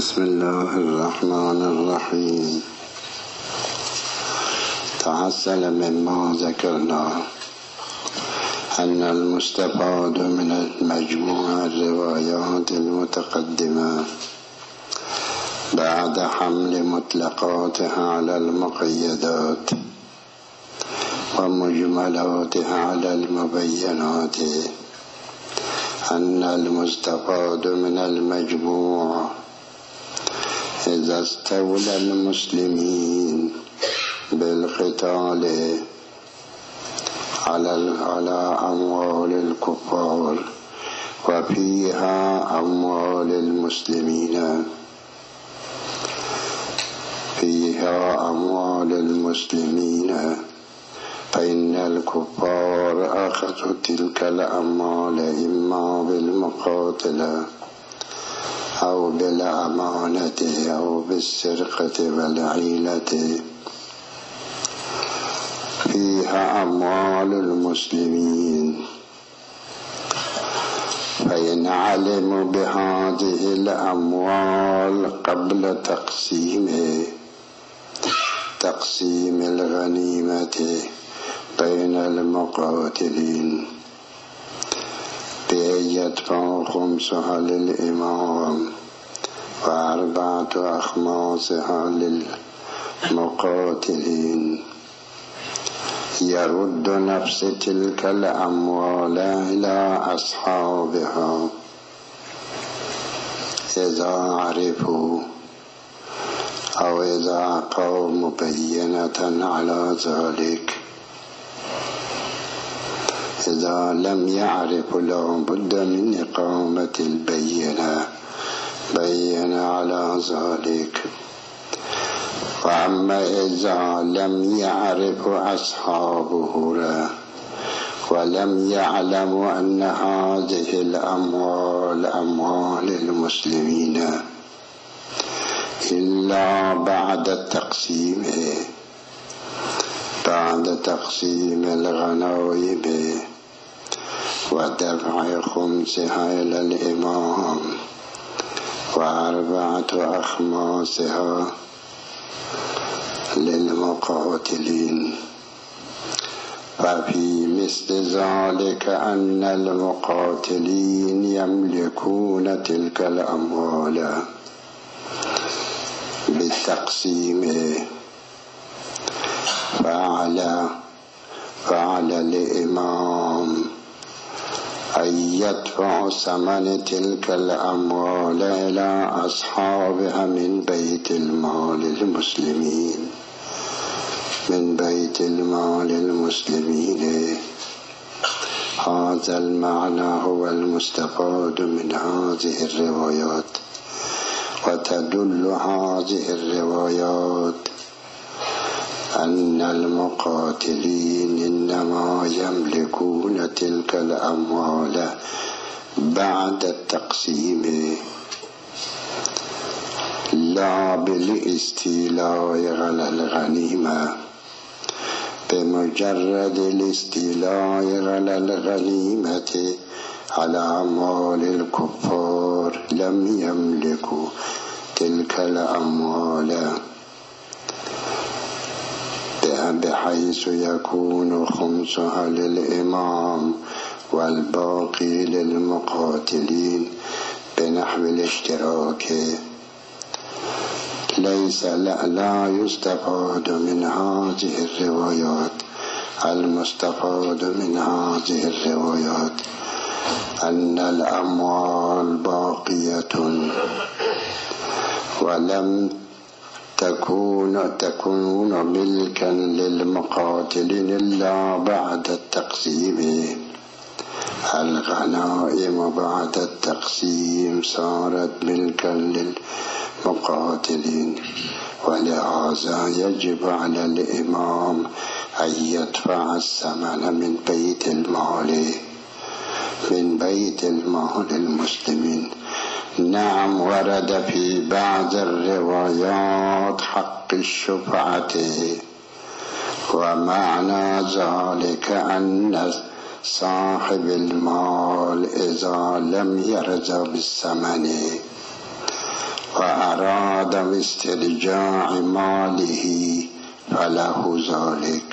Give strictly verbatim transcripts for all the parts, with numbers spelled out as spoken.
بسم الله الرحمن الرحيم. تحصل مما ذكرنا أن المستفاد من المجموع الروايات المتقدمة بعد حمل مطلقاتها على المقيدات ومجملاتها على المبينات أن المستفاد من المجموع إذا استولى المسلمين بالقتال على على أموال الكفار وفيها أموال المسلمين فيها أموال المسلمين فإن الكفار أخذوا تلك الأموال إما بالمقاتلة أو بالأمانة أو بالسرقة والعيلة. فيها أموال المسلمين، فإن علموا بهذه الأموال قبل تقسيم تقسيم الغنيمة بين المقاتلين بأن يدفعوا خمسها للإمام وأربعة أخماسها للمقاتلين، يرد نفس تلك الأموال إلى أصحابها إذا عرفوا أو إذا قاموا بينة على ذلك. إذا لم يعرفوا لابد من إقامة البينة بينة على ذلك. وأما إذا لم يعرفوا أصحابه ولم يعلموا أن هذه الأموال أموال المسلمين إلا بعد التقسيم بعد تقسيم الغنائم ودفع خمسها إلى الإمام وأربعة أخماسها للمقاتلين. ففي مثل ذلك أن المقاتلين يملكون تلك الأموال بالتقسيم، فعلى فعلى الإمام أن يدفع ثمن تلك الأموال إلى أصحابها من بيت المال المسلمين من بيت المال المسلمين. هذا المعنى هو المستفاد من هذه الروايات. وتدل هذه الروايات أن المقاتلين إنما يملكون تلك الأموال بعد التقسيم لا بالاستيلاء على الغنيمة. بمجرد الاستيلاء على الغنيمة على أموال الكفار لم يملكوا تلك الأموال، بحيث يكون خمسها للإمام والباقي للمقاتلين بنحو الاشتراك. ليس لا, لا يستفاد من هذه الروايات. المستفاد من هذه الروايات أن الأموال باقية ولم تكون تكون ملكا للمقاتلين إلا بعد التقسيم. الغنائم بعد التقسيم صارت ملكا للمقاتلين، ولهذا يجب على الإمام أن يدفع الثمن من بيت المال من بيت المال المسلمين. نعم، ورد في بعض الروايات حق الشفعة، ومعنى ذلك أن صاحب المال إذا لم يرضى بالثمن و اراد استرجاع ماله فله ذلك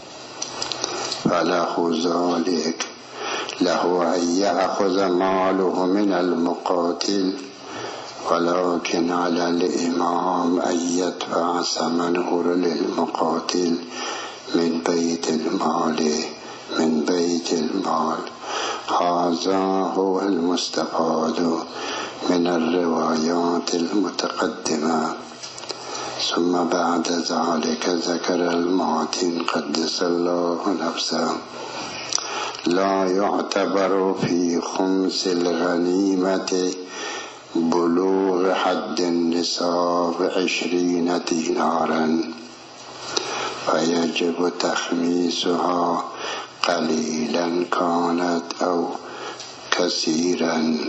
فله ذلك له أن يأخذ ماله من المقاتل، ولكن على الإمام أن يدفع ثمنه للمقاتل من بيت المال من بيت المال. هذا هو المستفاد من الروايات المتقدمة. ثم بعد ذلك ذكر المعتن قدس الله نفسه: لا يعتبر في خمس الغنيمة بلوغ حد النصاب عشرين دينارا، فيجب تخميسها قليلا كانت أو كثيرا.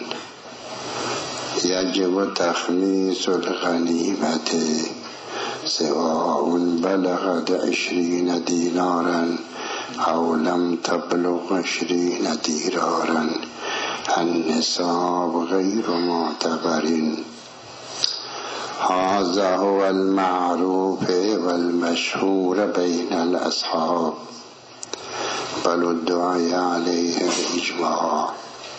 يجب تخميس الغنيمة سواء بلغت عشرين دينارا أو لم تبلغ عشرين دينارا، النصاب غير معتبر. هذا هو المعروف والمشهور بين الأصحاب، بل الدعاء عليه الإجماع.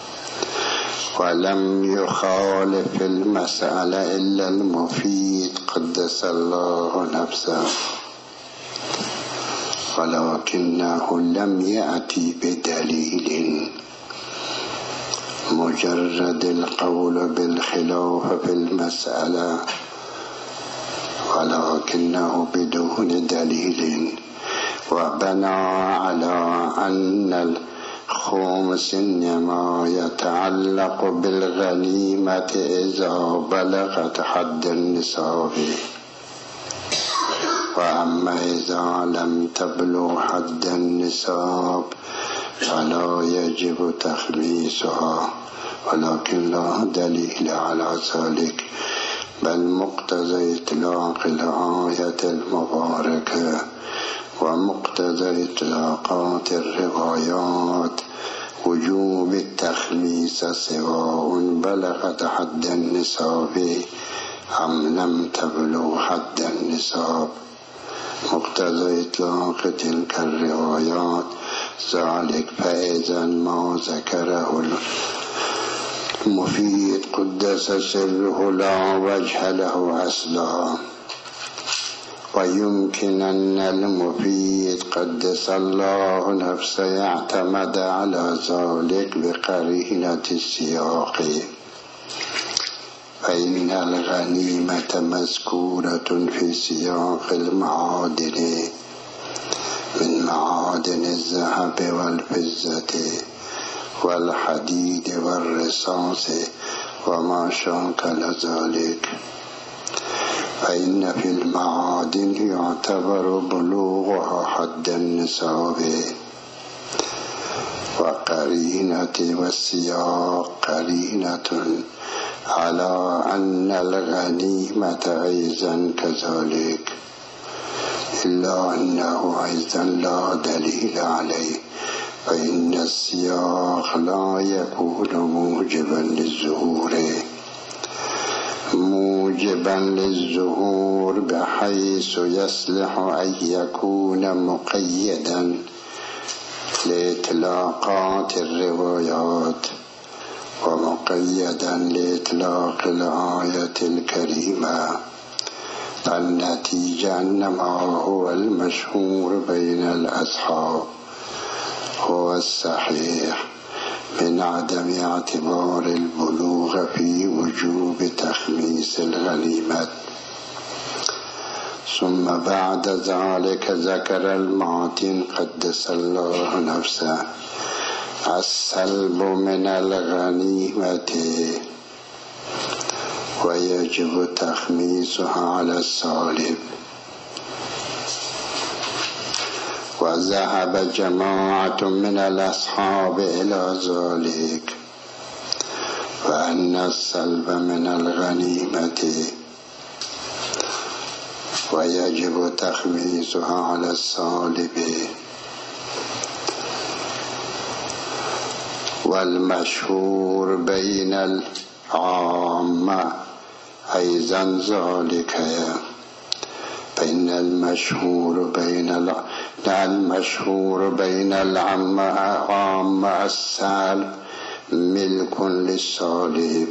ولم يخالف المسألة إلا المفيد قدس الله نفسه، ولكنه لم يأتي بدليل، مجرد القول بالخلاف في المسألة، ولكنه بدون دليل، وبنى على أن الخمس إنما يتعلق بالغنيمة إذا بلغت حد النصاب، وأما إذا لم تبلغ حد النصاب فلا يجب تخميسها، ولكن لا دليل على ذلك، بل مقتضى إطلاق الآية المباركة ومقتضى إطلاقات الروايات وجوب التخميس سواء بلغت حد النصاب أم لم تبلغ حد النصاب. مقتضى إطلاق تلك الروايات ذلك، فإذا ما ذكره المفيد قدس سره لا وجه له أصلا، ويمكن أن المفيد قدس الله نفسه يعتمد على ذلك بقرينة السياق، فإن الغنيمة مذكورة في سياق المعادن من معادن الذهب والفضة والحديد والرصاص وما شاكل ذلك، فإن في المعادن يعتبر بلوغها حد النصاب، وقرينة والسياق قرينة على أن الغنيمة أيضا كذلك، إلا أنه أيضا لا دليل عليه، فإن السياق لا يكون موجبا للظهور موجبا للظهور بحيث يصلح أن يكون مقيدا لإطلاقات الروايات ومقيدا لإطلاق الآية الكريمة. النتيجة أن ما هو المشهور بين الأصحاب هو الصحيح من عدم اعتبار البلوغ في وجوب تخميس الغنيمة. ثم بعد ذلك ذكر المعتن قدس الله نفسه السلب من الغنيمة، ويجب تخميسها على السالب. وذهب جماعة من الأصحاب إلى ذلك، وأن السلب من الغنيمة ويجب تخميسها على السالب. والمشهور بين العامة أيضا ذلك بين المشهور بين المشهور بين العام السلب ملك للصالب،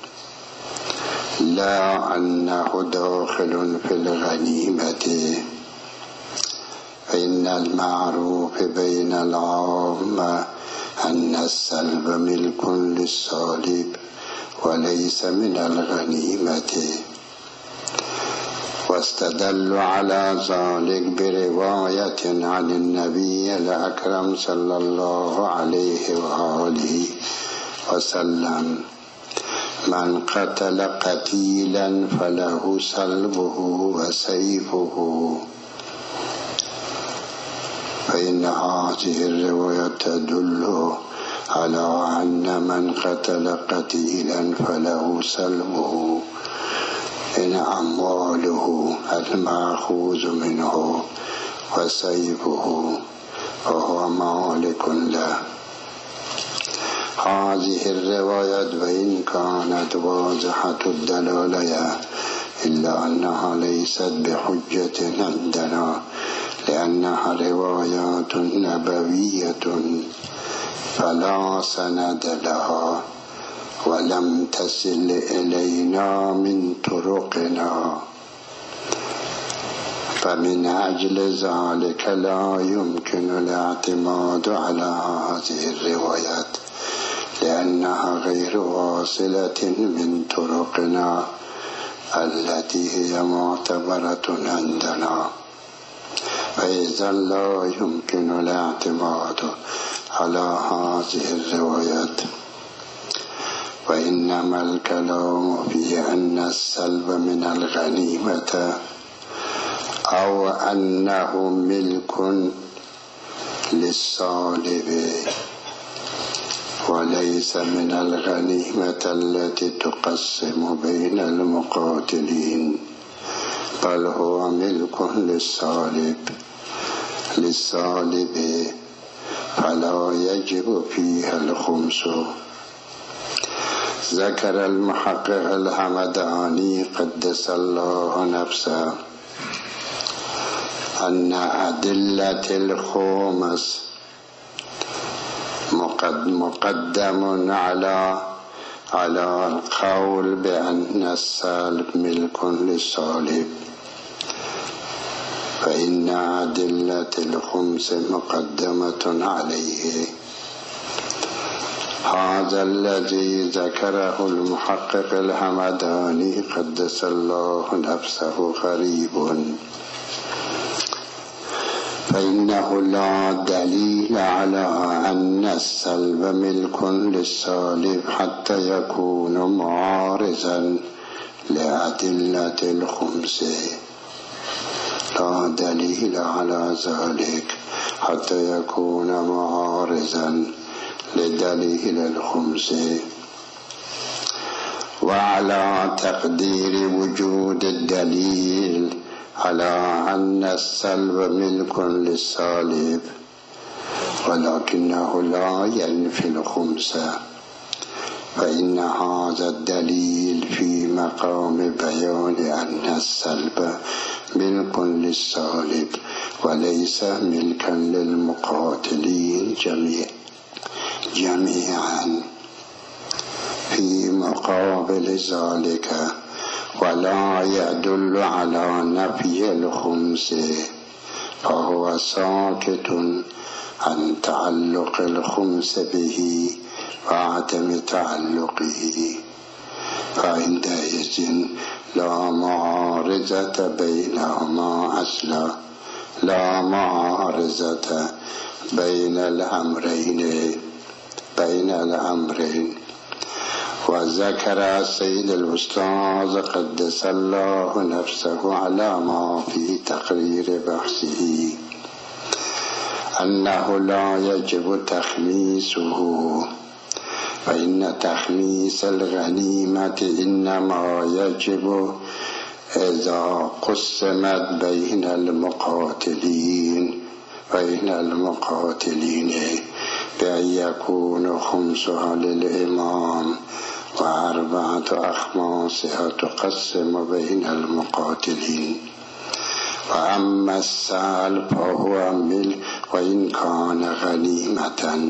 لا أنه داخل في الغنيمة، فإن المعروف بين العام أن السلب ملك للصالب وليس من الغنيمة. واستدلوا على ذلك برواية عن النبي الأكرم صلى الله عليه وآله وسلم: من قتل قتيلا فله سلبه وسيفه. فإن هذه الرواية تدل على أن من قتل قتيلا فله سلبه إن أمواله المأخوذ منه وسيفه وهو مالك له. هذه الرواية وإن كانت واضحة الدلالة إلا أنها ليست بحجة عندنا، لأنها روايات نبوية فلا سند لها ولم تصل إلينا من طرقنا، فمن أجل ذلك لا يمكن الاعتماد على هذه الروايات، لأنها غير واصلة من طرقنا التي هي معتبرة عندنا، فإذا لا يمكن الاعتماد على هذه الروايات. وإنما الكلام في أن السلب من الغنيمة أو أنه ملك للصالب وليس من الغنيمة التي تقسم بين المقاتلين، بل هو ملك للصالب للصالب فلا يجب فيها الخمس. ذكر المحقق الحمداني قدس الله نفسه أن أدلة الخمس مقدم على على القول بأن السلب ملك للصالب، فإن أدلة الخمس مقدمة عليه. هذا الذي ذكره المحقق الحمداني قدس الله نفسه غريب، فإنه لا دليل على أن السلب ملك للصالب حتى يكون معارضا لأدلة الخمس. لا دليل على ذلك حتى يكون معارضا لدليل الخمس. وعلى تقدير وجود الدليل على أن السلب ملك للصالب ولكنه لا ينفي الخمس، فإن هذا الدليل في مقام بيان أن السلب ملك للصالب وليس ملكا للمقاتلين جميع جميعا. في مقابل ذلك ولا يدل على نفي الخمس، فهو ساكت عن تعلق الخمس به وعدم تعلقه، فعندئذ لا معارضة بينهما أصلا، لا معارضة بين الأمرين بين الأمرين. وذكر السيد الأستاذ قدس الله نفسه على ما في تقرير بحثه أنه لا يجب تخميسه، فإن تخميس الغنيمة إنما يجب إذا قسمت بين المقاتلين بين المقاتلين بأن يكون خمسها للإمام وأربعة أخماسها تقسم بين المقاتلين. وأما السلب فهو ملك وإن كان غنيمة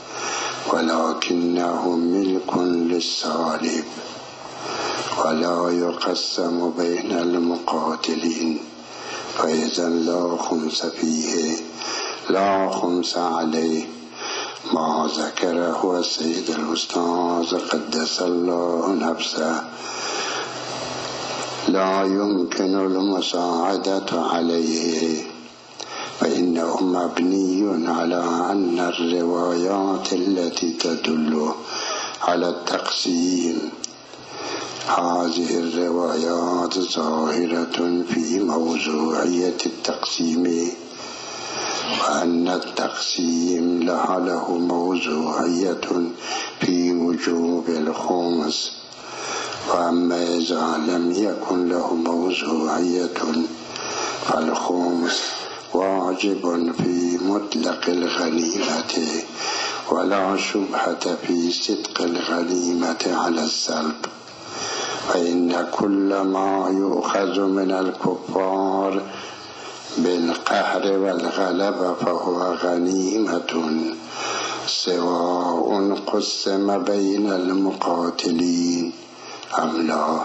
ولكنه ملك للسالب ولا يقسم بين المقاتلين، فإذا لا خمس فيه لا خمس عليه. ما ذكره السيد الأستاذ قدس الله نفسه لا يمكن المساعدة عليه، فإنه مبني على أن الروايات التي تدل على التقسيم هذه الروايات ظاهرة في موضوعية التقسيم، وأن التقسيم له موضوعية في وجوب الخمس. وأما إذا لم يكن له موضوعية فالخمس واجب في مطلق الغنيمة، ولا شبهة في صدق الغنيمة على السلب، فإن كل ما يؤخذ من الكفار بالقهر والغلبة فهو غنيمة، سواء قسم بين المقاتلين أم لا.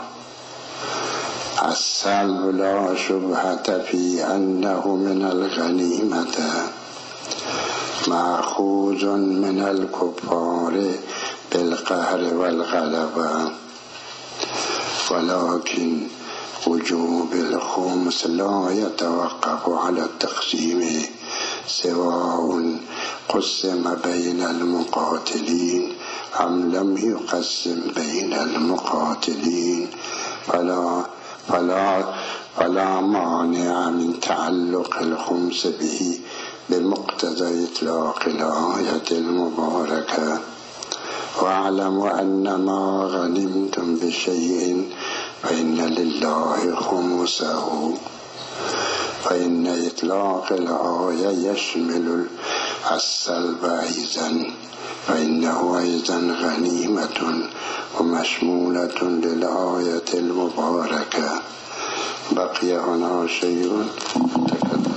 السلب لا شبهة في أنه من الغنيمة مأخوذ من الكفار بالقهر والغلبة، ولكن وجوب الخمس لا يتوقف على التقسيم، سواء قسم بين المقاتلين أم لم يقسم بين المقاتلين، فلا فلا فلا مانع من تعلق الخمس به بمقتضى إطلاق الآية المباركة. واعلموا أن ما غنمتم بشيء فإن لله خمسه، فإن إطلاق الآية يشمل السلب أيضا، فإنه أيضا غنيمة ومشمولة للآية المباركة. بقي هنا شيء تكلم